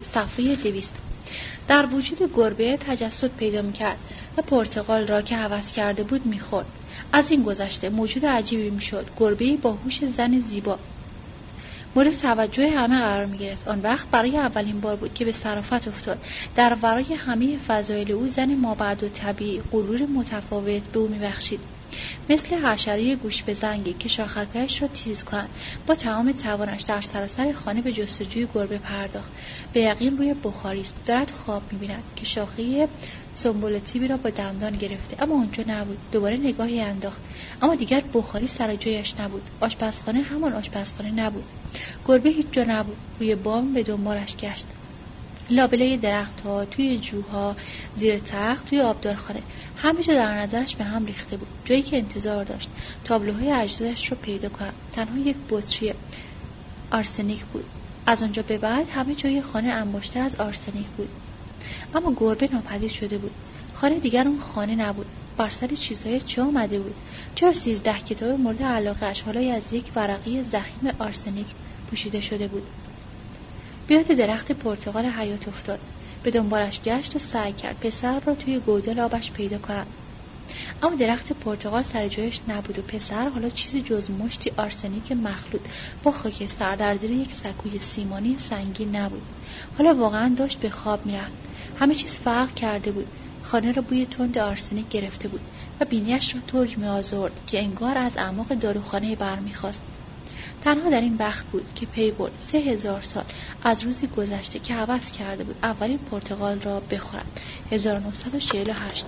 صفحه 200. در وجود گربه تجسد پیدا می‌کرد و پرتقال را که هوس کرده بود می‌خورد. از این گذشته موجود عجیبی می‌شد. گربه‌ای با هوش زن زیبا مورد توجه همه قرار می‌گرفت. آن وقت برای اولین بار بود که به صرافت افتاد. در ورای همه فضایل او زن مابعدالطبیع غرور متفاوت به او می‌بخشید. مثل حشره گوش به زنگی که شاخکش را تیز کند. با تمام توانش در سراسر خانه به جستجوی گربه پرداخت. به یقین روی بخاری است. دارد خواب می‌بیند که شاخه سنبولتیبی را با دندان گرفته، اما آنجا نبود. دوباره نگاهی انداخت، اما دیگر بخاری سر جایش نبود. آشپزخانه همان آشپزخانه نبود. گربه هیچ جا نبود. روی بام به دنبالش گشت. لابلای درخت‌ها، توی جوها، زیر تخت، توی آبدارخانه، همه جا در نظرش به هم ریخته بود. جایی که انتظار داشت تابلوهای اجدادش رو پیدا کنم، تنها یک بطری آرسنیک بود. از آنجا به بعد همه جای خانه انباشته از آرسنیک بود. اما گربه ناپدید شده بود. خانه دیگر اون خانه نبود. بر سر چیزهای چه آمده بود؟ چرا 13 کتاب مورد علاقه‌اش حالا از یک ورقه ضخیم آرسنیک پوشیده شده بود؟ بیاد درخت پرتقال حیات افتاد. به دنبالش گشت و سعی کرد پسر را توی گودال آبش پیدا کند. اما درخت پرتقال سر جایش نبود و پسر حالا چیزی جز مشتی آرسنیک مخلوط با خاکستر در زیر یک سکوی سیمانی سنگین نبود. حالا واقعا داشت به خواب میرفت. همه چیز فرق کرده بود. خانه را بوی تند آرسنیک گرفته بود و بینیش را طوری می‌آزرد که انگار از اعماق داروخانه برمیخواست. تنها در این وقت بود که پی برد 3000 سال از روزی گذشته که هوس کرده بود اولین پرتقال را بخورد. 1948.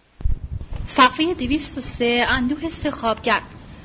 صفحه 203. اندوه 3 خوابگر.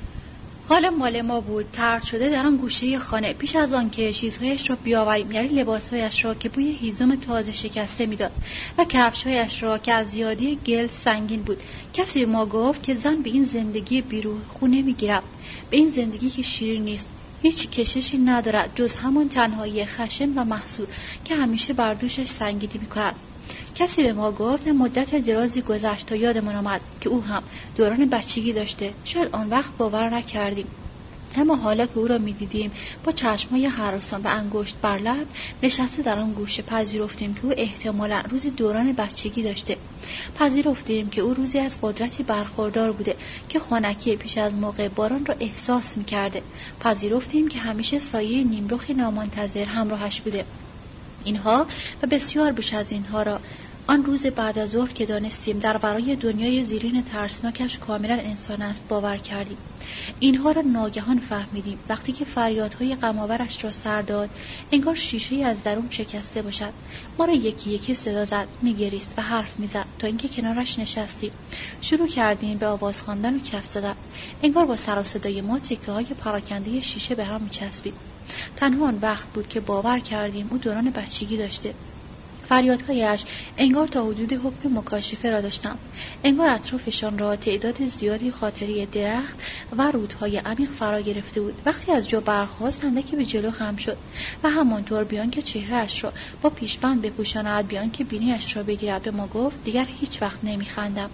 حالا مال ما بود. طرد شده در آن گوشه خانه پیش از آن که چیزهایش را بیاوریم، یعنی لباسهایش را که بوی هیزم تازه شکسته میداد و کفشهایش را که از زیادی گل سنگین بود. کسی به ما گفت که زن به این زندگی بیروح خو نمیگیرد، به این زندگی که شیرین نیست، هیچ کششی ندارد جز همان تنهایی خشن و محصور که همیشه بر دوشش سنگینی میکند. کسی به ما گفت مدت درازی گذشت تا یادمان آمد که او هم دوران بچگی داشته. شاید آن وقت باور نکردیم، اما حالا که او را می‌دیدیم با چشم‌های هراسان و انگشت بر لب نشسته در آن گوشه، پذیرفتیم که او احتمالاً روزی دوران بچگی داشته. پذیرفتیم که او روزی از قدرتی برخوردار بوده که خنکی پیش از موقع باران را احساس می‌کرده. پذیرفتیم که همیشه سایه نیمرخ نامنتظر همراهش بوده. اینها و بسیار بیش از اینها را آن روز بعد از ظهر که دانستیم در برای دنیای زیرین ترسناکش کاملا انسان است باور کردیم. اینها را ناگهان فهمیدیم وقتی که فریادهای غم‌آورش را سر داد، انگار شیشه‌ای از درون شکسته باشد. ما را یکی یکی صدا زد، می‌گریست و حرف می‌زد تا اینکه کنارش نشستیم. شروع کردیم به آواز خواندن و کف زدن. انگار با سر و صدای ما تکه‌های پراکنده شیشه به هم می‌چسبید. تنها آن وقت بود که باور کردیم او دوران بچگی داشته. فریادهایش انگار تا حدود حکم مکاشفه را داشتند. انگار اطرافشان را تعداد زیادی خاطره درخت و رودهای عمیق فرا گرفته بود. وقتی از جا برخاست اندکی به جلو خم شد و همانطور بیان که چهرهش را با پیشبند بپوشاند، بیان که بینیش را بگیرد، به ما گفت دیگر هیچ وقت نمیخندم.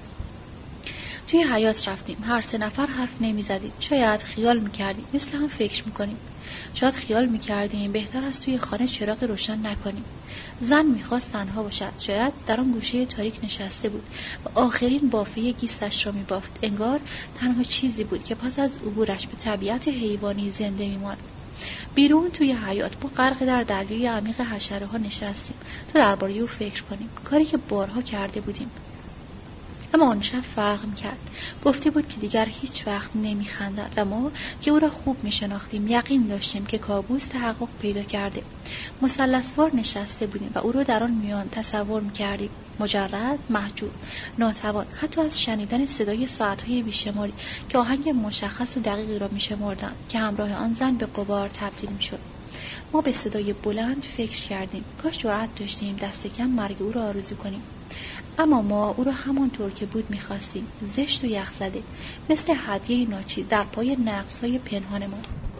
توی حیاط رفتیم. هر 3 نفر حرف نمیزدیم. شاید خیال میکردیم مثل هم فکر میکنیم. شاید خیال میکردیم بهتر است توی خانه چراغ روشن نکنیم. زن میخواست تنها باشد. شاید در آن گوشه تاریک نشسته بود و آخرین بافه گیسش را میبافت. انگار تنها چیزی بود که پس از عبورش به طبیعت حیوانی زنده میماند. بیرون توی حیاط با غرق در دریای عمیق حشره ها نشستیم تا درباره او فکر کنیم، کاری که بارها کرده بودیم. اما آن شب فرق می‌کرد. گفته بود که دیگر هیچ وقت نمی‌خندد و ما که او را خوب می‌شناختیم یقین داشتیم که کابوس تحقق پیدا کرده. مثلث‌وار نشسته بودیم و او را در آن میان تصور می‌کردیم، مجرد، محجور، ناتوان حتی از شنیدن صدای ساعت‌های بیشماری که آهنگ مشخص و دقیقی را می‌شمردند که همراه آن زن به غبار تبدیل می‌شد. ما به صدای بلند فکر کردیم کاش جرأت داشتیم دست کم مرگ او را آرزو کنیم. اما ما او را همانطور که بود می‌خواستیم، زشت و یخزده، مثل هدیه ناچیز در پای نقص‌های پنهان ما.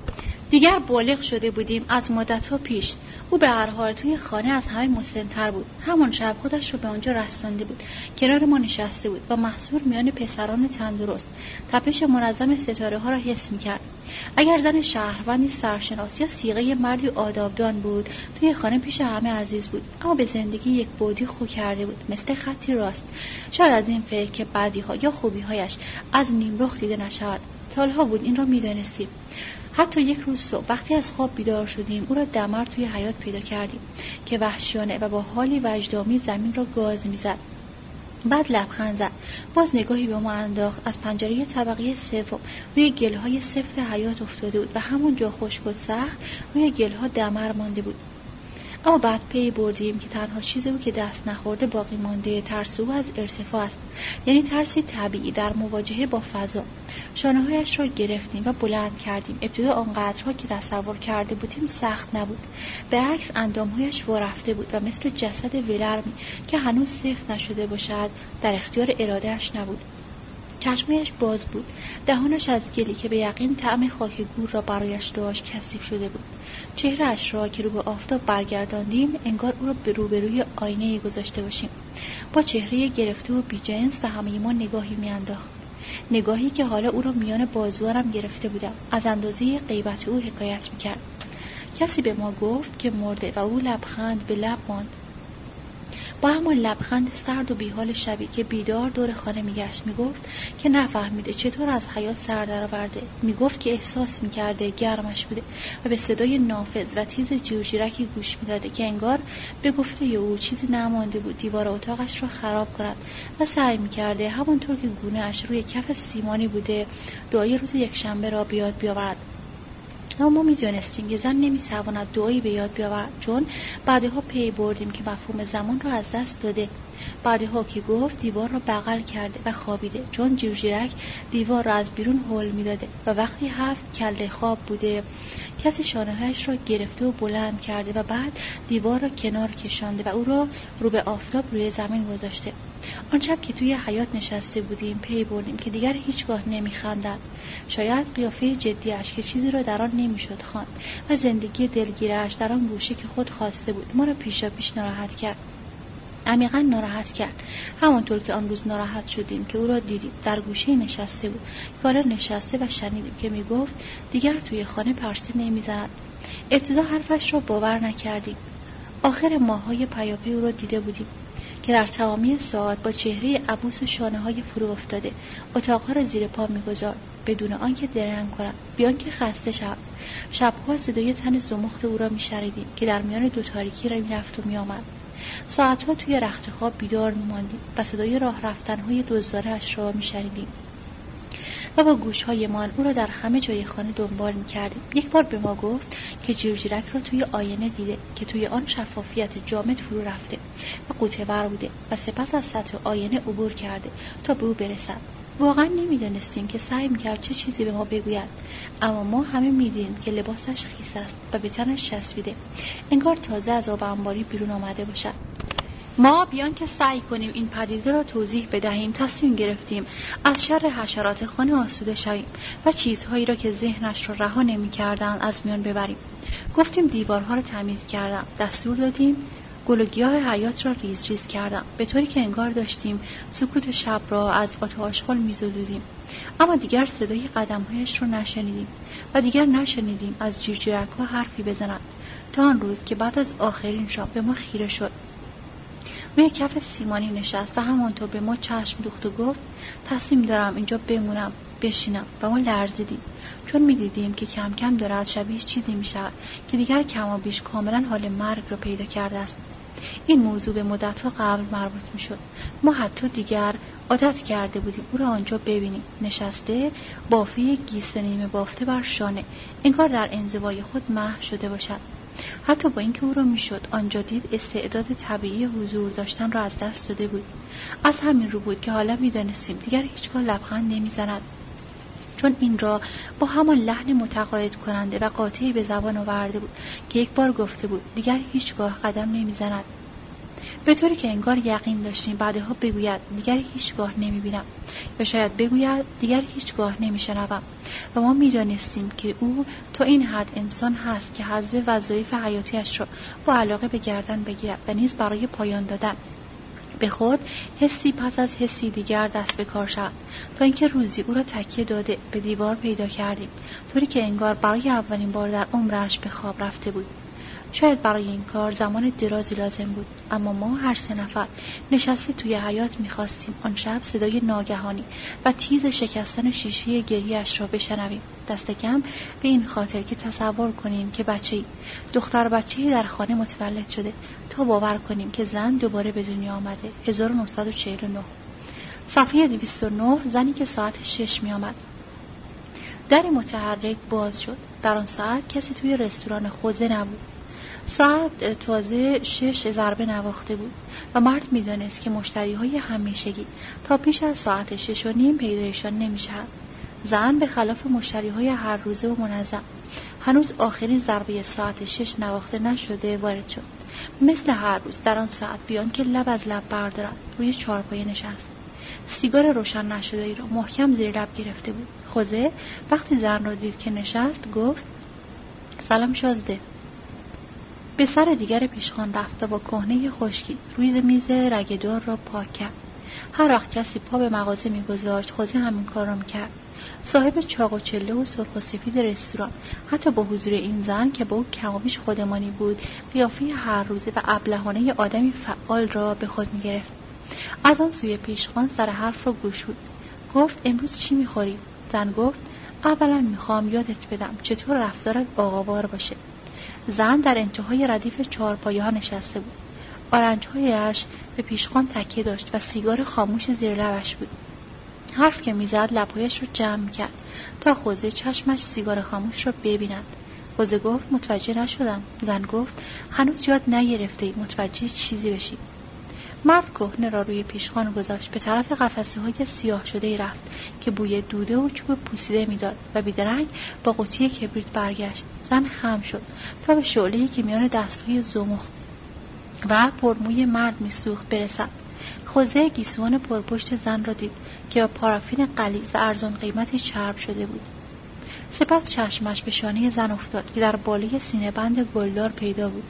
دیگر بالغ شده بودیم از مدت‌ها پیش. او به هر حال توی خانه از همه مسن‌تر بود. همون شب خودش رو به آنجا رسانده بود. کنار ما نشسته بود و محصور میان پسران تندرست تپش منظم ستاره ها را حس می‌کرد. اگر زن شهروندی سرشناس یا صیغه مردی آدابدان بود، توی خانه پیش همه عزیز بود، اما به زندگی یک بعدی خو کرده بود، مثل خطی راست. شاید از این فکر که بدی‌ها یا خوبی‌هایش از نیمرخ دیده نشود. سالها بود این را می‌دانستیم. حتی یک روز صبح وقتی از خواب بیدار شدیم، او را دمر توی حیاط پیدا کردیم که وحشیانه و با حالی وجدامی زمین را گاز می‌زد. بعد لبخند زد، باز نگاهی به ما انداخت. از پنجره طبقه سوم روی گلهای سفت حیاط افتاده بود و همونجا خشک و سخت روی گلها دمر مانده بود. اما بعد پی بردیم که تنها چیزی بود که دست نخورده باقی مانده ترس او از ارتفاع است، یعنی ترسی طبیعی در مواجهه با فضا. شانه‌هایش را گرفتیم و بلند کردیم. ابتدا آنقدرها که تصور کرده بودیم سخت نبود، به عکس اندامهایش وارفته بود و مثل جسد ولرمی که هنوز سفت نشده باشد در اختیار ارادهش نبود. چشمهایش باز بود، دهانش از گلی که به یقین طعم خاک گور را برایش داشت کثیف شده بود. چهره‌اش را که رو به آفتاب برگرداندیم، انگار او را به روبروی آینه گذاشته باشیم. با چهره گرفته و بی‌جنس و همه ما نگاهی میانداخت، نگاهی که حالا او را میان بازوانم گرفته بودم. از اندازه غیبت او حکایت میکرد. کسی به ما گفت که مرده و او لبخند به لب ماند، با همان لبخند سرد و بیحال شبی که بیدار دور خانه میگشت. میگفت که نفهمیده چطور از حیات سر درآورده. میگفت که احساس میکرده گرمش بوده و به صدای نافذ و تیز جیرجیرکی گوش میداده که انگار به گفته او چیزی نمانده بود دیوار اتاقش رو خراب کند و سعی میکرده همانطور که گونه‌اش روی کف سیمانی بوده دعای روز یکشنبه را بیاد بیاورد. اما ما می‌دانستیم که زن نمی‌تواند دعایی به یاد بیاورد، چون بعدها پی بردیم که مفهوم زمان را از دست داده. بعدها که گفت دیوار را بغل کرده و خوابیده، چون جیرجیرک دیوار را از بیرون هل می‌داده و وقتی 7 کله خواب بوده کسی شانه‌هایش را گرفته و بلند کرده و بعد دیوار را کنار کشانده و او را رو به آفتاب روی زمین گذاشته. آن شب که توی حیاط نشسته بودیم پی بردیم که دیگر هیچگاه نمی‌خندد. شاید قیافه جدیش که چیزی را در آن نمی‌شد خواند و زندگی دلگیرش در آن گوشه که خود خواسته بود ما را پیشاپیش ناراحت کرد، عمیقاً ناراحت کرد. همانطور که آن روز ناراحت شدیم که او را دیدیم در گوشه نشسته بود، کار نشسته و شنیدیم که میگفت دیگر توی خانه پرسه نمی‌زند. ابتدا حرفش را باور نکردیم. آخر ماه‌های پیاپی او را دیده بودیم که در تمامی ساعات با چهره عبوس و شانه‌های فرو افتاده اتاق‌ها را زیر پا می‌گذارد بدون آنکه درنگ کند، بیان که خسته شود. شب‌ها صدای تن زمخت او را می‌شنیدیم که در میان دو تاریکی را می‌رفت و می‌آمد. ساعت‌ها توی رخت خواب بیدار می‌ماندیم و صدای راه رفتن‌های دزدانه‌اش را می‌شنیدیم و با گوش‌هایمان او را در همه جای خانه دنبال می‌کردیم. یک بار به ما گفت که جیرجیرک را توی آینه دیده که توی آن شفافیت جامد فرو رفته و قوطه‌ور بوده و سپس از سطح آینه عبور کرده تا به او برسد. واقعا نمی‌دانستیم که سعی می‌کرد چه چیزی به ما بگوید، اما ما همه می‌دیدیم که لباسش خیس است و به تنش چسبیده، انگار تازه از آب انباری بیرون آمده باشد. ما بیان که سعی کنیم این پدیده را توضیح بدهیم تصمیم گرفتیم از شر حشرات خانه آسوده شویم و چیزهایی را که ذهنش را رها نمی‌کردند از میان ببریم. گفتیم دیوارها را تمیز کردم، دستور دادیم گل و گیاه حیاط را ریز ریز کردم، به طوری که انگار داشتیم سکوت شب را از آتش‌خال می‌زدودیم. اما دیگر صدای قدم‌هایش را نشنیدیم و دیگر نشنیدیم از جیرجیرک‌ها حرفی بزند، تا آن روز که بعد از آخرین شب به ما خیره شد. روی کف سیمانی نشست و همانطور به ما چشم دوخت و گفت تصمیم دارم اینجا بمونم، بشینم. و ما لرزیدیم، چون می‌دیدیم که کم کم دارد شبیه چیزی می‌شود که دیگر کم و بیش کاملا حال مرگ را پیدا کرده است. این موضوع به مدت‌ها قبل مربوط می‌شد. ما حتی دیگر عادت کرده بودیم او را آنجا ببینیم، نشسته بافه گیسه نیمه بافته بر شانه، انگار در انزوای خود محو شده باشد. حتی با اینکه او را میشد آنجا دید، استعداد طبیعی حضور داشتن را از دست داده بود. از همین رو بود که حالا می‌دانستیم دیگر هیچگاه لبخند نمی‌زند، چون این را با همان لحن متقاعد کننده و قاطعی به زبان آورده بود که یک بار گفته بود دیگر هیچگاه قدم نمی‌زند، به طوری که انگار یقین داشتیم بعدها بگوید دیگر هیچگاه نمی‌بینم، یا شاید بگوید دیگر هیچگاه نمی‌شنوم. و ما می‌دانستیم که او تا این حد انسان هست که حذف وظایف حیاتیش را با علاقه به گردن بگیرد و نیز برای پایان دادن به خود حسی پس از حسی دیگر دست به کار شود، تا اینکه روزی او را تکیه داده به دیوار پیدا کردیم، طوری که انگار برای اولین بار در عمرش به خواب رفته بود. شاید برای این کار زمان درازی لازم بود، اما ما هر سه نفر نشسته توی حیاط می‌خواستیم آن شب صدای ناگهانی و تیز شکستن شیشه گریه‌اش را بشنویم، دست کم به این خاطر که تصور کنیم که دختر بچه‌ای در خانه متولد شده، تا باور کنیم که زن دوباره به دنیا آمده. 1949 صفحه 209. زنی که ساعت 6 می‌آمد. در متحرک باز شد. در آن ساعت کسی توی رستوران خوزه نبود. ساعت تازه 6 ضربه نواخته بود و مرد می‌دانست که مشتری‌های همیشگی تا پیش از ساعت 6:30 پیدایشان نمی‌شود. زن به خلاف مشتری‌های هر روزه و منظم هنوز آخرین ضربه ساعت 6 نواخته نشده وارد شد. مثل هر روز در آن ساعت بیان که لب از لب بردارد روی چهارپایه نشست. سیگار روشن نشده‌ای را محکم زیر لب گرفته بود. خوزه وقتی زن را دید که نشست گفت: سلام شازده. به سر دیگر پیشخوان رفت و با کهنه خشکی روی میز رگه‌دار را پاک کرد. هر وقت کسی پا به مغازه می‌گذاشت خوزه همین کار را می‌کرد. صاحب چاق و چله و سرخ و سفید رستوران حتی با حضور این زن که با او کم و بیش خودمانی بود قیافه هر روزه و ابلهانه آدمی فعال را به خود می‌گرفت. از آن سوی پیشخوان سر حرف را گشود. گفت: امروز چی می‌خوری؟ زن گفت: اولا می‌خوام یادت بدم چطور رفتارت آقاوار باشه. زن در انتهای ردیف چهارپایه‌ها نشسته بود. آرنج‌هایش به پیشخوان تکیه داشت و سیگار خاموش زیر لبش بود. حرف که میزد لب‌هایش رو جمع می‌کرد تا خوزه چشمش سیگار خاموش را ببیند. خوزه گفت: متوجه نشدم. زن گفت: هنوز یاد نگرفتی متوجه چیزی بشی. مرد کهنه را روی پیشخوان گذاشت. به طرف قفسه‌های سیاه شده رفت که بوی دوده و چوب پوسیده میداد و بیدرنگ با قوطی کبریت برگشت. زن خم شد تا به شعله‌ای که میان دست‌های زمخت و پرموی مرد میسوخت برسد. خوزه گیسوان پرپشت زن را دید که با پارافین غلیظ و ارزان قیمتی چرب شده بود. سپس چشمش به شانه زن افتاد که در بالای سینه بند گلدار پیدا بود.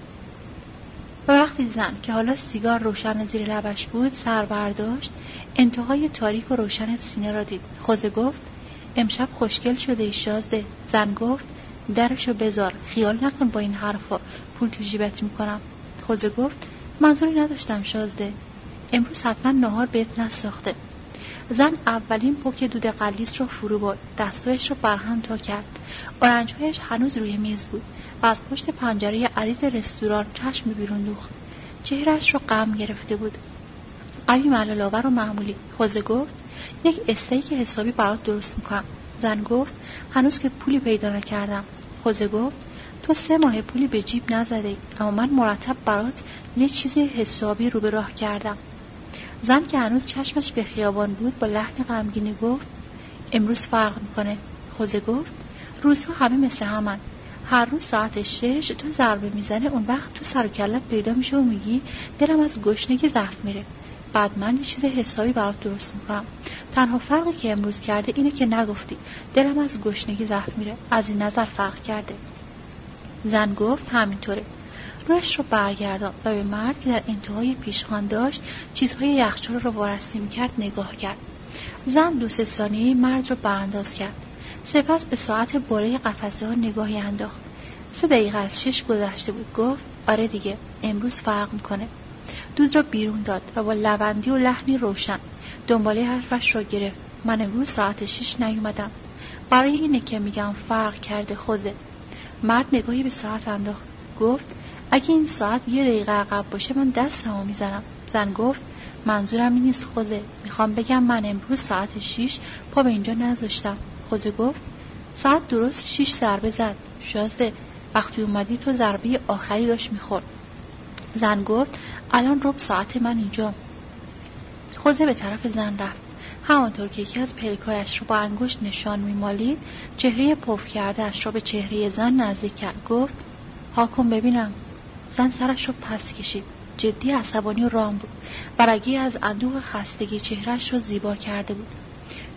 و وقتی زن که حالا سیگار روشن زیر لبش بود سر برداشت، انتهای تاریک و روشن سینه را دید. خوزه گفت: امشب خوشگل شده ای شازده. زن گفت: درشو بذار، خیال نکن با این حرفا پول تو جیبت میکنم. خوزه گفت: منظوری نداشتم شازده، امروز حتما نهار بهت نساخته. زن اولین پک دود غلیظ را فرو برد، دستایش را برهم تا کرد. آرنج‌هایش هنوز روی میز بود و از پشت پنجره عریض رستوران چشم بیرون دوخت. چهرهش را غم گرفته بود، قوی ملال‌آور و معمولی. خوزه گفت: یک استیک حسابی برات درست میکنم. زن گفت: هنوز که پولی پیدا نکردم. خوزه گفت: تو 3 ماه پولی به جیب نزدی، اما من مرتب برات یه چیز حسابی رو به راه کردم. زن که هنوز چشمش به خیابان بود با لحن غمگینی گفت: امروز فرق میکنه. خوزه گفت: روزها همه مثل همن. هر روز ساعت 6 تو ضربه میزنه، اون وقت تو سر و کلت پیدا میشه و میگی دلم از گشنگی ضعف میره. بعد من یه چیز حسابی برات درست میکنم. تنها فرقی که امروز کرده اینه که نگفتی دلم از گشنگی ضعف میره. از این نظر فرق کرده. زن گفت: همینطوره. روش رو برگردان و به مرد که در انتهای پیشخوان داشت چیزهای یخچال رو وارسی میکرد نگاه کرد. زن 2-3 ثانیه مرد رو برانداز کرد. سپس به ساعت باره قفسه ها نگاهی انداخت. 3 دقیقه از 6 گذشته بود. گفت: آره دیگه، امروز فرق میکنه. دود را بیرون داد و با لبندی و لحنی روشن دنباله حرفش را گرفت: من امروز ساعت 6 نیومدم. برای اینه که میگم فرق کرده خوزه. مرد نگاهی به ساعت انداخت. گفت: اگه این ساعت 1 دقیقه عقب باشه من دستمو میزنم. زن گفت: منظورم این نیست خوزه، میخوام بگم من امروز ساعت 6 پا به اینجا نذاشتم. خوزه گفت: ساعت درست 6 ضربه زد شازده، وقتی اومدی تو ضربه آخری داشت میخورد. زن گفت: الان ربع ساعت من اینجا. خوزه به طرف زن رفت. همانطور که یکی از پلکایش رو با انگشت نشان میمالید چهره پف کرده اش رو به چهره زن نزدیک کرد. گفت: حاکم ببینم. زن سرش رو پس کشید. جدی عصبانی و رام بود. برگی از اندوه خستگی چهرهش رو زیبا کرده بود.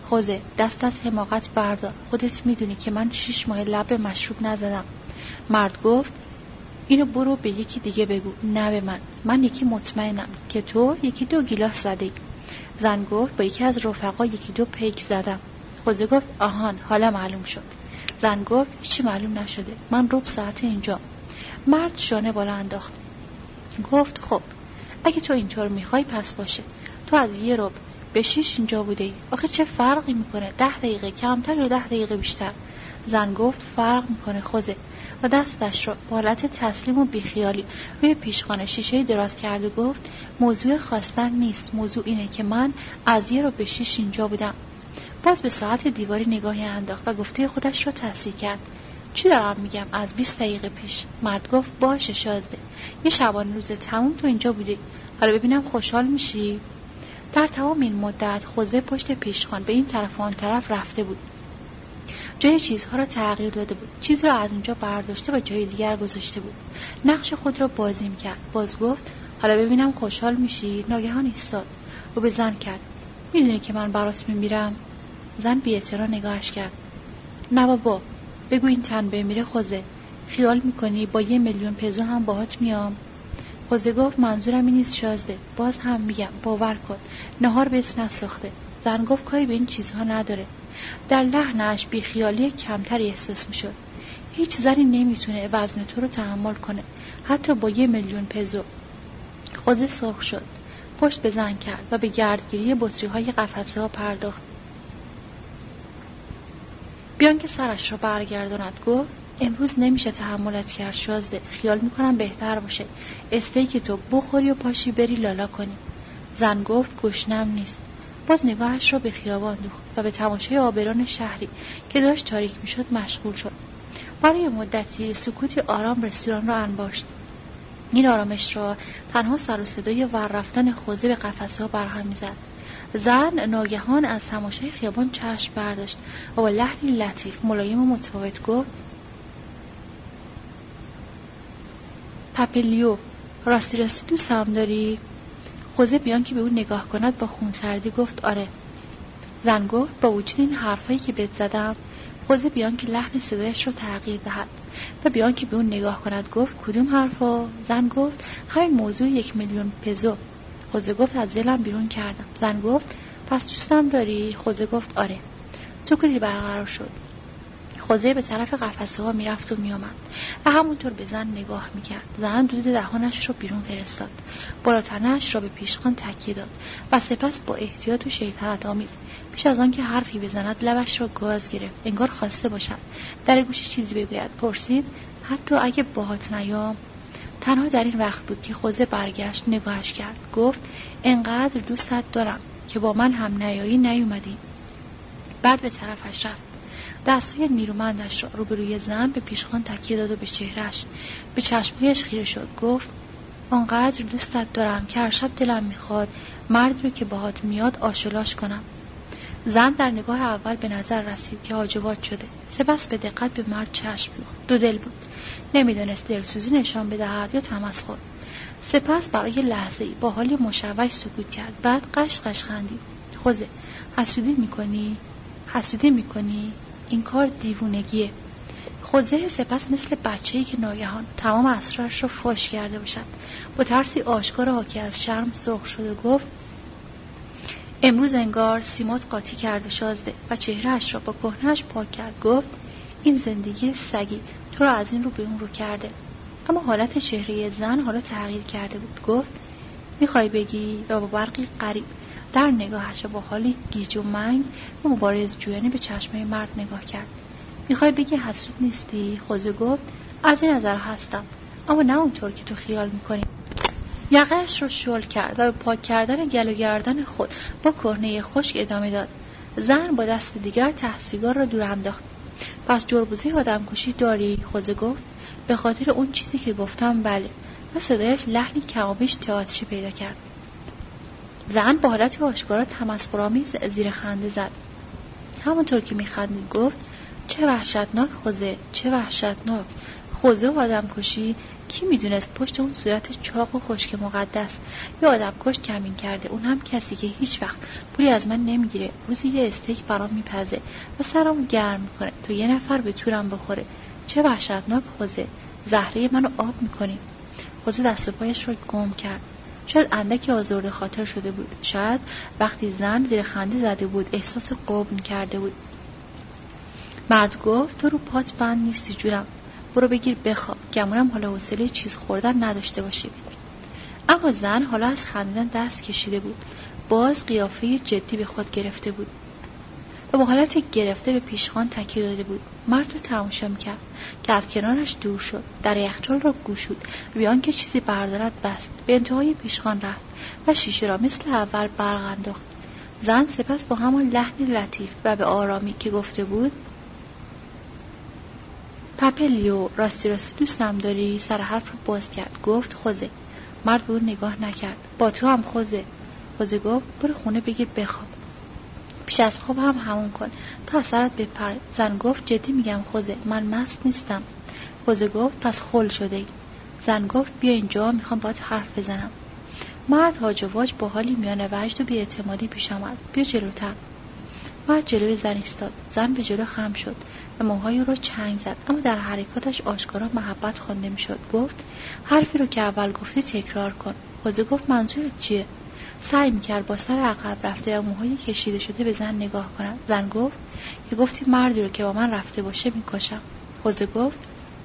خوزه دست از حماقت بردار، خودت میدونی که من 6 ماه لب مشروب نزدم. مرد گفت اینو برو به یکی دیگه بگو، نه به من یکی مطمئنم که تو 1-2 گیلاس زدی. زن گفت با یکی از رفقا 1-2 پیک زدم. خوزه گفت آهان حالا معلوم شد. زن گفت هیچی معلوم نشده، من ربع ساعت اینجا. مرد شانه بالا انداخت. گفت خب اگه تو اینطور میخوای پس باشه، تو از 1 ربع به 6 اینجا بوده ای. آخه چه فرقی میکنه؟ 10 دقیقه کمتر یا 10 دقیقه بیشتر؟ زن گفت فرق میکنه خوزه، و دستش را با حالت تسلیم و بیخیالی روی پیشخان شیشه دراز کرد و گفت موضوع خواستن نیست، موضوع اینه که من از 1 ربع به 6 اینجا بودم. باز به ساعت دیواری نگاهی انداخت و گفته خودش را تصحیح کرد. چی دارم میگم؟ از 20 دقیقه پیش. مرد گفت باشه شازده، یه شبانه روز تموم تو اینجا بودی، حالا ببینم خوشحال میشی؟ در تمام این مدت خوزه پشت پیشخوان به این طرف و آن طرف رفته بود، جای چیزها را تغییر داده بود، چیزی را از اونجا برداشته و جای دیگر گذاشته بود، نقش خود را بازی می‌کرد. باز گفت حالا ببینم خوشحال میشی؟ ناگهان ایستاد و به زن کرد میدونی که من برات میمیرم؟ زن بی‌اعتنا نگاهش کرد. نه بابا، بگو این تن بمیره خوزه، خیال میکنی با 1,000,000 پزو هم باهات میام؟ خوزه گفت منظورم این نیست شازده، باز هم میگم باور کن، نهار بهت نساخته. زن گفت کاری به این چیزها نداره. در لحنش بیخیالی کمتری احساس میشد. هیچ زنی نمیتونه وزن تو رو تحمل کنه، حتی با 1,000,000 پزو. خوزه سرخ شد، پشت به زن کرد و به گردگیری بطری‌های قفسه ها پرداخت. بیان که سرش رو برگرداند گفت امروز نمیشه تحملت کرد شازده، خیال میکنم بهتر باشه استیک تو بخوری و پاشی بری لالا کنی. زن گفت گشنم نیست. باز نگاهش را به خیابان دوخت و به تماشای آبران شهری که داشت تاریک میشد مشغول شد. برای مدتی سکوتی آرام رستوران را انباشت. این آرامش را تنها سر و صدای ور رفتن خوزه به قفسه‌ها برهم می‌زد. زن ناگهان از تماشای خیابان چشم برداشت و با لحنی لطیف ملایم و متفاوت گفت پاپلیو، راستی دوستم داری؟ خوزه بیان که به اون نگاه کند با خونسردی گفت آره. زن گفت با وجود این حرفایی که بهت زدم؟ خوزه بیان که لحن صدایش رو تغییر دهد و بیان که به اون نگاه کند گفت کدوم حرفا؟ زن گفت همین موضوع 1,000,000 پزو. خوزه گفت از دلم بیرون کردم. زن گفت پس دوستم داری؟ خوزه گفت آره. سکوتی برقرار شد. خوزه به طرف قفسه ها میرفت و میامد و همونطور به زن نگاه میکرد. زن دود دهانش رو بیرون فرستاد، بالا تنه‌اش را به پیشخوان تکیه داد و سپس با احتیاط و شیطنت آمیز پیش از آن که حرفی بزند لبش را گاز گرفت، انگار خواسته باشد در گوش چیزی بگوید. پرسید حتی اگه باهات نیام؟ تنها در این وقت بود که خوزه برگشت نگاهش کرد. گفت انقدر دوستت دارم که با من هم نیایی نیومدی. بعد به طرفش رفت، دستهای نیرومندش را روبروی زن به پیشخوان تکیه داد و به چهرهش، به چشمهایش خیره شد. گفت آنقدر دوستت دارم که هر شب دلم میخواد مرد رو که باهات میاد آشولاش کنم. زن در نگاه اول به نظر رسید که حاجبات شده، سپس به دقت به مرد چشم دوخت. دو دل بود، نمیدانست دلسوزی نشان بدهد یا تمسخر. سپس برای لحظه‌ای با حالی مشوش سکوت کرد. بعد قش قش خندید. خوزه، حسودی میکنی؟ این کار دیوونگیه. خوزه سپس مثل بچه‌ای که ناگهان تمام اسرارش را فاش کرده باشد با ترسی آشکار حاکی از شرم سرخ شد و گفت امروز انگار سیمات قاطی کرده شازده و چهرهش را با کهنه‌اش پاک کرد. گفت این زندگی سگی تو را از این رو به اون رو کرده. اما حالت چهره زن حالا تغییر کرده بود. گفت میخوای بگی؟ و با برقی غریب در نگاهش با حالی گیج و منگ و مبارز جویانه به چشمه مرد نگاه کرد. میخوای بگی حسود نیستی؟ خوزه گفت از این نظر هستم، اما نه اونطور که تو خیال میکنی. یقه‌اش رو شل کرد و به پاک کردن گل و گردن خود با کهنه خشک ادامه داد. زن با دست دیگر ته سیگار را دور انداخت. پس جربوزی آدمکشی داری؟ خوزه گفت به خاطر اون چیزی که گفتم بله، و صدایش لحنی کمابیش تئاتری پیدا کرد. زن با حالت آشکارا تمسخرآمیز زیر خنده زد. همونطور که میخندید گفت چه وحشتناک خوزه، چه وحشتناک. خوزه و آدمکشی، کی میدونست پشت اون صورت چاق و خشک مقدس یا آدمکش کمین کرده، اون هم کسی که هیچ وقت پولی از من نمیگیره. روزی یه استیک برام میپزه و سرمو گرم میکنه تا یه نفر به تورم بخوره. چه وحشتناک خوزه. زهره منو آب میکنی. خوزه دست و پایش رو گم کرد. شاید اندکی آزرده خاطر شده بود. شاید وقتی زن زیر خنده زده بود احساس غبن کرده بود. مرد گفت تو رو پات بند نیستی جورم. برو بگیر بخواب. گمونم حالا حوصله چیز خوردن نداشته باشی. اما زن حالا از خندیدن دست کشیده بود. باز قیافه جدی به خود گرفته بود و با حالت گرفته به پیشخوان تکیه داده بود. مرد رو تماشا می‌کرد که از کنارش دور شد. در یخچال را گشود و بیان که چیزی بردارد بست. به انتهای پیشخوان رفت و شیشه را مثل اول برق انداخت. زن سپس با همان لحن لطیف و به آرامی که گفته بود پپلیو راستی دوستم داری؟ سر حرف رو باز کرد. گفت خوزه. مرد به اون نگاه نکرد. با تو هم خوزه. خوزه گفت برو خونه بگیر بخواب. پیش از خواب هم همون کن تا سرت بپره. زن گفت جدی میگم خوزه، من مست نیستم. خوزه گفت پس خل شده ای. زن گفت بیا اینجا، میخوام باهات حرف بزنم. مرد هاج و واج با حالی میان وجد و بی‌اعتمادی پیش آمد. بیا جلوتر. مرد جلوی زن ایستاد. زن به جلو خم شد و موهای او را چنگ زد، اما در حرکاتش آشکارا محبت خوانده میشد. گفت حرفی رو که اول گفتی تکرار کن. خوزه گفت منظورت چیه؟ سعی میکرد با سر عقب رفته و موهای کشیده شده به زن نگاه کند. زن گفت که گفتی مردی رو که با من رفته باشه میکشم. خوزه گفت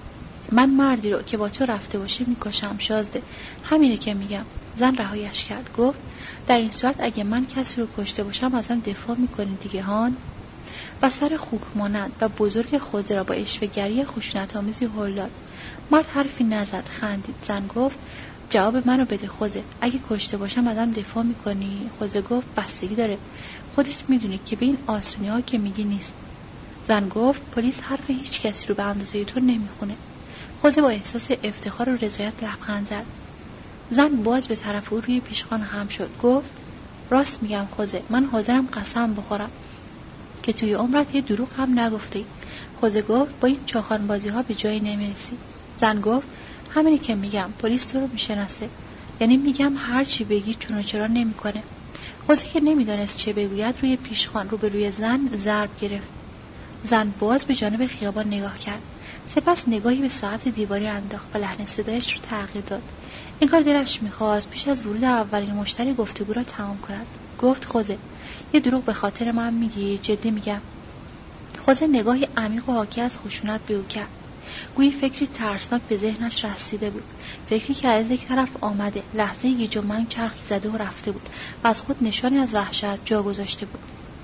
من مردی رو که با تو رفته باشه میکشم شازده، همینه که میگم. زن رهایش کرد. گفت در این صورت اگه من کسی رو کشته باشم ازم دفاع میکنی دیگه هان؟ و سر خوک مانند و بزرگ خوزه را با اشوه‌گری خشونت‌آمیزی هل داد. مرد حرفی نزد، خندید. زن گفت جواب منو بده خوزه، اگه کشته باشم ازم دفاع میکنی؟ خوزه گفت بستگی داره، خودت میدونی که به این آسونی ها که میگی نیست. زن گفت پلیس حرف هیچ کسی رو به اندازه تو نمیخونه. خوزه با احساس افتخار و رضایت لبخند زد. زن باز به طرف او روی پیشخوان خم شد. گفت راست میگم خوزه، من حاضرم قسم بخورم که توی عمرت یه دروغ هم نگفتی. خوزه گفت با این چاخان بازی ها به جایی نمیرسی. زن گفت همینی که میگم، پلیس تو رو میشناسه، یعنی میگم هر چی بگی چون و چرا نمیکنه. خوزه که نمیدانست چه بگوید روی پیشخوان رو به روی زن ضرب گرفت. زن باز به جانب خیابان نگاه کرد، سپس نگاهی به ساعت دیواری انداخت و لحن صدایش رو تغییر داد. انگار دلش میخواست پیش از ورود اولین مشتری گفتگو را تمام کند. گفت خوزه یه دروغ به خاطر من میگی؟ جدی میگم. خوزه نگاهی عمیق و حاکی از خشونت به او کرد. گویی فکری ترسناک به ذهنش رسیده بود، فکری که از یک طرف آمده، لحظه گیج و منگ چرخی زده و رفته بود و از خود نشانی از وحشت جا گذاشته بود.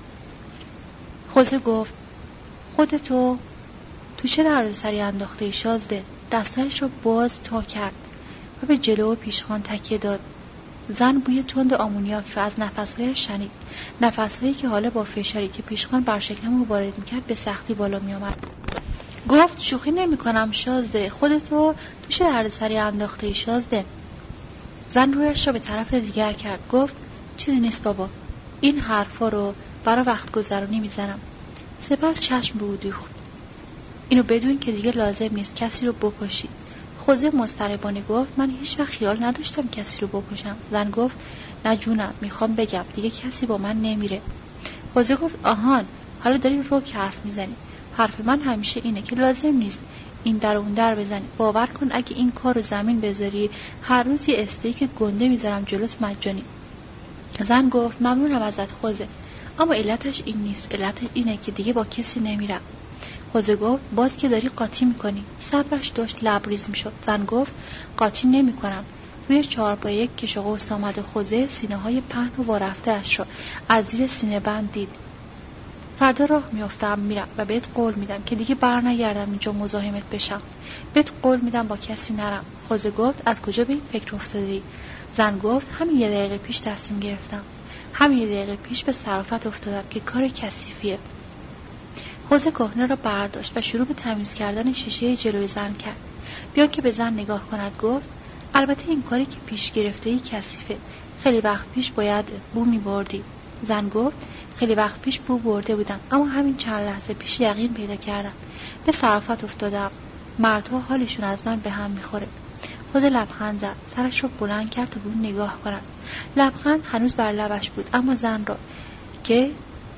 خوزه گفت خودتو تو چه دردسری انداخته ای شازده؟ دستایش رو باز تا کرد و به جلو و پیشخوان تکیه داد. زن بوی تند آمونیاک را از نفسهایش شنید، نفسهایی که حالا با فشاری که پیشخوان بر شکم او وارد میکرد به سختی بالا میآمد. گفت شوخی نمی کنم شازده، خودتو تو چه دردسری انداخته ای شازده؟ زن رویش را به طرف دیگر کرد. گفت چیزی نیست بابا، این حرفا رو برای وقت گذرانی میزنم. سپس چشم به او دوخت. اینو بدون که دیگه لازم نیست کسی رو بکشی. خوزه مضطربانه گفت من هیچ وقت خیال نداشتم کسی رو بکشم. زن گفت نه جونم، میخوام بگم دیگه کسی با من نمیره. خوزه گفت آهان، حالا داری روک حرف میزنی. حرف من همیشه اینه که لازم نیست این در اون در بزنی. باور کن اگه این کار رو زمین بذاری هر روز یه استیک گنده میذارم جلوت مجانی. زن گفت ممنونم ازت خوزه، اما علتش این نیست، علتش اینه که دیگه با کسی نمیرم. خوزه گفت باز که داری قاطی میکنی. صبرش داشت لبریز میشد. زن گفت قاطی نمی کنم. روی چهارپایه کش و قوس آمد و خوزه سینه های پهن و وارفته اش را از زیر سینه بند دید. فردا راه میافتم میرم و بهت قول میدم که دیگه بر نگردم اینجا مزاحمت بشم. بهت قول میدم با کسی نرم. خوزه گفت از کجا به این فکر افتادی؟ زن گفت همین یه دقیقه پیش تصمیم گرفتم. همین یه دقیقه پیش به صرافت افتادم که کار کثیفیه. خوزه کهنه را برداشت و شروع به تمیز کردن شیشه جلوی زن کرد. بیا که به زن نگاه کند گفت البته این کاری که پیش گرفته‌ای کثیفه. خیلی وقت پیش باید بو می‌بردی. زن گفت خیلی وقت پیش بو برده بودم، اما همین چند لحظه پیش یقین پیدا کردم. به صرافت افتادم. مردها حالشون از من به هم می‌خوره. خوزه لبخند زد، سرش رو بلند کرد تا به اون نگاه کند. لبخند هنوز بر لبش بود، اما زن را که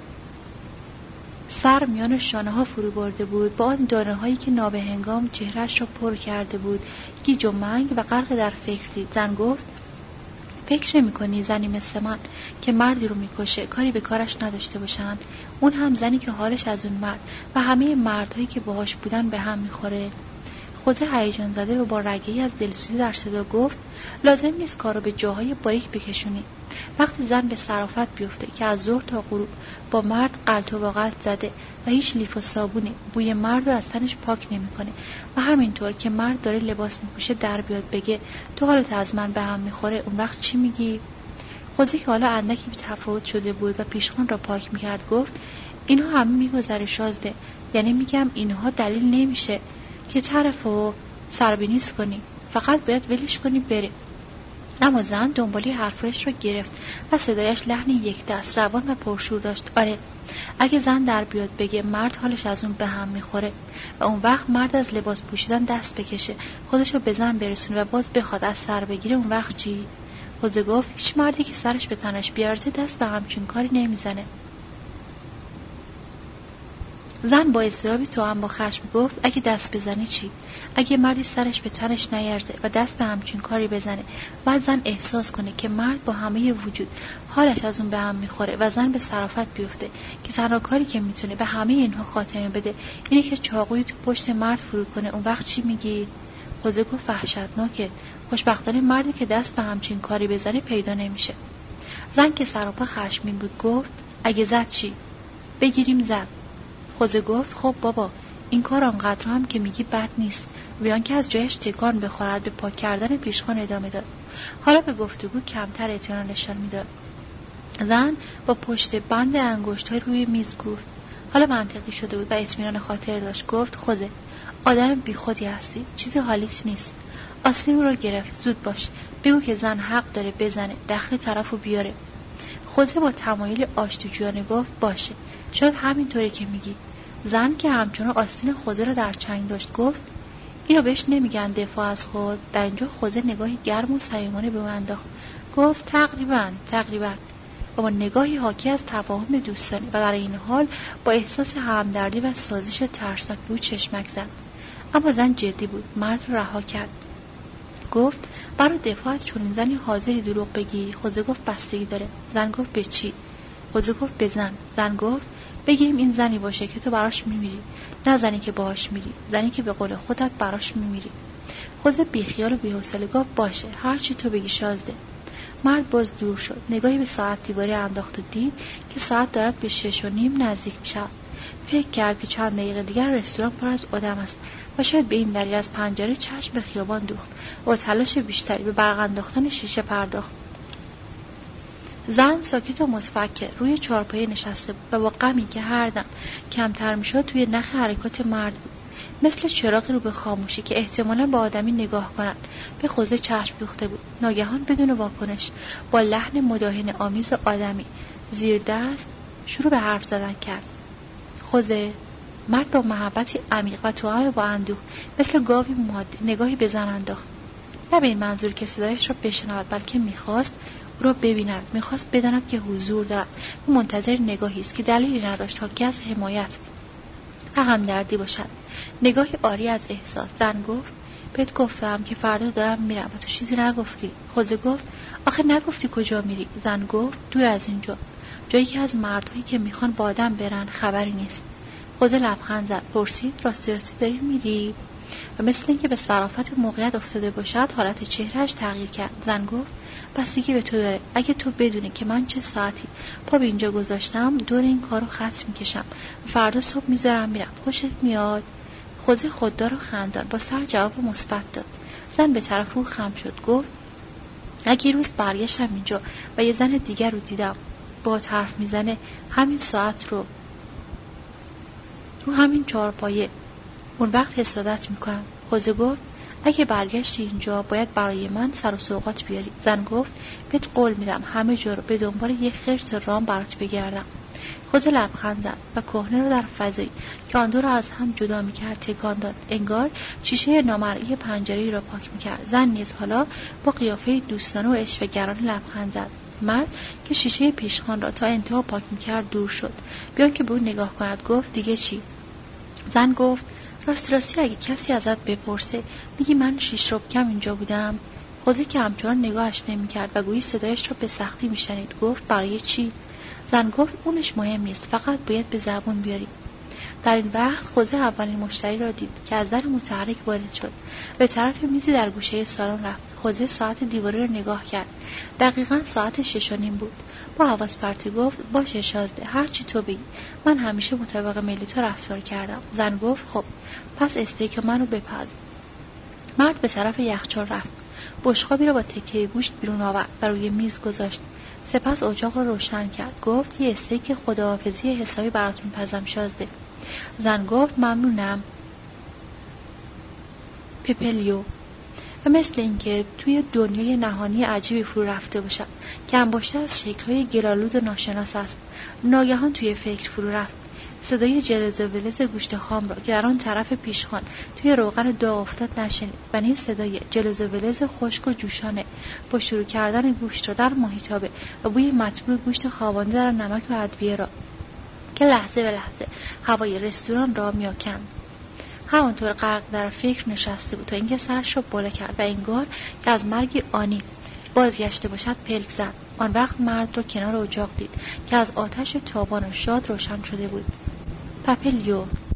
سر میان شانه ها فرو برده بود، با آن دانه هایی که نابهنگام چهرهش را پر کرده بود، گیج و منگ و غرق در فکر دید. زن گفت: فکر نمی‌کنی زنی مثل من که مردی رو میکشه کاری به کارش نداشته باشن؟ اون هم زنی که حالش از اون مرد و همه مردهایی که باهاش بودن به هم میخوره؟ خوزه هیجان زده و با رگه‌ای از دلسوزی در صدا گفت: لازم نیست کارو به جاهای باریک بکشونی. وقتی زن به صرافت بیفته که از ظهر تا غروب با مرد غلط و واغلط زده و هیچ لیف و صابونی بوی مرد رو از تنش پاک نمی‌کنه و همینطور که مرد داره لباس می‌پوشه در بیاد بگه تو حالت از من به هم می‌خوره، اون وقت چی میگی؟ خوزه که حالا اندکی بی تفاوت شده بود و پیشخان را پاک می‌کرد گفت: اینها همه میگذره شازده، یعنی میگم اینها دلیل نمیشه که طرفو سربینیز کنی، فقط باید ولش کنی بره. اما زن دنبالی حرفش رو گرفت و صدایش لحنی یک دست روان و پرشور داشت: آره، اگه زن در بیاد بگه مرد حالش از اون به هم میخوره و اون وقت مرد از لباس پوشیدن دست بکشه، خودشو به زن برسونه و باز بخواد از سر بگیره، اون وقت چی؟ خوزه گفت: هیچ مردی که سرش به تنش بیارزه دست به همچین کاری نمیزنه. زن با اضطرابی توأم با خشم گفت: اگه دست بزنه چی؟ اگه مردی سرش به تنش نیرزه و دست به همچین کاری بزنه، بعد زن احساس کنه که مرد با همه وجود حالش از اون به هم میخوره و زن به صرافت بیفته که تنها کاری که میتونه به همه اینها خاتمه بده اینه که چاقویی تو پشت مرد فرو کنه، اون وقت چی میگی؟ خوزه گفت: وحشتناکه. خوشبختانه مردی که دست به همچین کاری بزنه پیدا نمیشه. زن که سراپا خشمگین بود گفت: اگه زد چی؟ بگیریم زد. خوزه گفت: خب بابا، این کار آنقدر هم که میگی بد نیست. بیان که از جایش تکان بخورد به پاک کردن پیشخان ادامه داد. حالا به گفتگو کمتر اطمینان نشان میداد. زن با پشت بند انگشت‌های روی میز گفت. حالا منطقی شده بود و اطمینان خاطر داشت. گفت: خوزه، آدم بیخودی هستی، چیزی حالیت نیست. آسیب رو گرفت، زود باش، بگو که زن حق داره بزنه، دخل طرفو بیاره. خوزه با تمایل آشتی‌جویانه گفت: باشه، شاید همینطوری که میگی. زن که همچنان آستین خوزه را در چنگ داشت گفت: اینو بهش نمیگن دفاع از خود؟ در اینجا خوزه نگاهی گرم و صمیمانه به من انداخت. گفت: تقریباً و با نگاهی حاکی از تفاهم دوستانه و در این حال با احساس همدردی و سازش ترسناک بود چشمک زد. اما زن جدی بود. مرد رو رها کرد. گفت: برای دفاع از چنین زنی حاضری دروغ بگی؟ خوزه گفت: بستگی داره. زن گفت: به چی؟ خوزه گفت: به زن. زن گفت: بگیریم این زنی باشه که تو براش میمیری، نه زنی که باهاش میری، زنی که به قول خودت براش میمیری. خوزه بیخیال و بی‌حوصله گفت: باشه، هر چی تو بگی شازده. مرد باز دور شد، نگاهی به ساعت دیواری انداخت و دید که ساعت دارد به 6:30 نزدیک میشود. فکر کرد که چند دقیقه دیگر رستوران پر از آدم است و شاید به این دلیل از پنجره چشم به خیابان دوخت و با تلاش بیشتری به برق انداختن شیشه پرداخت. زن ساکت و متفکر روی چارپایه نشسته بود و با غمی که هر دم کمتر میشد توی نخ حرکات مرد بود، مثل چراغی رو به خاموشی که احتمالاً با آدمی نگاه کند. به خوزه چشم دوخته بود. ناگهان بدون واکنش با لحن مداهنه آمیز آدمی زیر دست شروع به حرف زدن کرد. خوزه. مرد با محبتی عمیق و توأم با اندوه مثل گاوی مادی نگاهی به زن انداخت. نه به این منظور که صدایش را بشنود، بلکه میخواست او را ببیند، میخواست بداند که حضور دارد و منتظر نگاهی است که دلیلی نداشت تا که از حمایت و همدردی باشد. نگاهی عاری از احساس. زن گفت: بهت گفتم که فردا دارم میرم و تو چیزی نگفتی. خوزه گفت: آخه نگفتی کجا میری؟ زن گفت: دور از اینجا، جایی که از مردهایی که میخوان با آدم برن خبری نیست. خوزه لبخند زد. پرسید: راستی داری میری؟ و مثل اینکه به صرافت موقعیت افتاده باشد حالت چهرهش تغییر کرد. زن گفت: بستگی به تو داره. اگه تو بدونی که من چه ساعتی پا به اینجا گذاشتم، دور این کارو خط میکشم و فردا صبح میذارم میرم. خوشت میاد؟ خوزه خوددار و خندان با سر جواب مثبت داد. زن به طرف او خم شد. گفت: اگه روز برگشتم اینجا و یه زن دیگر رو دیدم با حرف میزنه همین ساعت رو همین چهارپایه، اون وقت حسادت میکنم. خوزه گفت: اگه برگشتی اینجا باید برای من سر و سوغات بیاری. زن گفت: بهت قول میدم همه جا رو به دنبال یه خرس رام برات بگردم. خوزه لبخند زد و کهنه رو در فضایی که آن دو را از هم جدا میکرد تکان داد، انگار شیشه نامرئی پنجره‌ای را پاک میکرد. زن نیز حالا با قیافه دوستانه و عشوه‌گرانه لبخند زد. مرد که شیشه پیشخوان را تا انتها پاک می‌کرد دور شد. بیان که به او نگاه کند گفت دیگه چی؟ زن گفت راستی اگه کسی ازت بپرسه میگی من 6 ربع کم اینجا بودم؟ خوزه که همچنان نگاهش نمی‌کرد و گویی صدایش را به سختی می‌شنید گفت برای چی؟ زن گفت اونش مهم نیست، فقط باید به زبون بیاری. در این وقت خوزه اولین مشتری را دید که از در متحرک وارد شد. به طرف میزی در گوشه سالن رفت. خوزه ساعت دیواری را نگاه کرد. دقیقاً ساعت 6:30 بود. با حواس پرتی گفت باشه شازده، هر چی تو بگی. من همیشه مطابق میل تو رفتار کردم. زن گفت خب پس استیک منو بپز. مرد به طرف یخچال رفت. بشقابی را با تکه گوشت بیرون آورد و روی میز گذاشت. سپس اجاق را روشن کرد. گفت یه استیک خداحافظی حسابی برات میپزم شازده. زن گفت ممنونم. پپلیو. و مثل اینکه توی دنیای نهانی عجیبی فرو رفته باشد که انباشته از شکل‌های گلالود و ناشناس است، ناگهان توی فکر فرو رفت. صدای جلز و ولز گوشت خام را که در آن طرف پیشخوان توی روغن داغ افتاد نشنید و نیز صدای جلز و ولز خشک و جوشانه با شروع کردن گوشت را در ماهیتابه و بوی مطبوع گوشت خوابانده در نمک و ادویه را که لحظه به لحظه هوای رستوران را میاکند. همانطور غرق در فکر نشسته بود تا اینکه سرش را بالا کرد و انگار که از مرگی آنی بازگشته باشد پلک زد. آن وقت مرد را کنار اجاق دید که از آتش تابان و شاد روشن شده بود. پپلیو